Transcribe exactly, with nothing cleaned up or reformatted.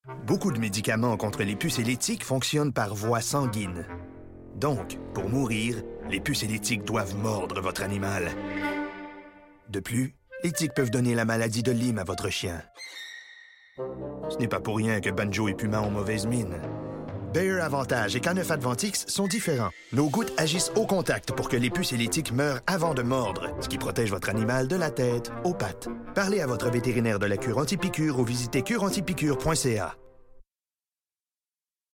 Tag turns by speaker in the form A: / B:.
A: Beaucoup de médicaments contre les puces et les tiques fonctionnent par voie sanguine. Donc, pour mourir, les puces et les tiques doivent mordre votre animal. De plus, les tiques peuvent donner la maladie de Lyme à votre chien. Ce n'est pas pour rien que Banjo et Puma ont mauvaise mine. Bayer Avantage et Canef Advantix sont différents. Nos gouttes agissent au contact pour que les puces et les tiques meurent avant de mordre, ce qui protège votre animal de la tête aux pattes. Parlez à votre vétérinaire de la cure anti-piqûre ou visitez cure anti piqûre point c a.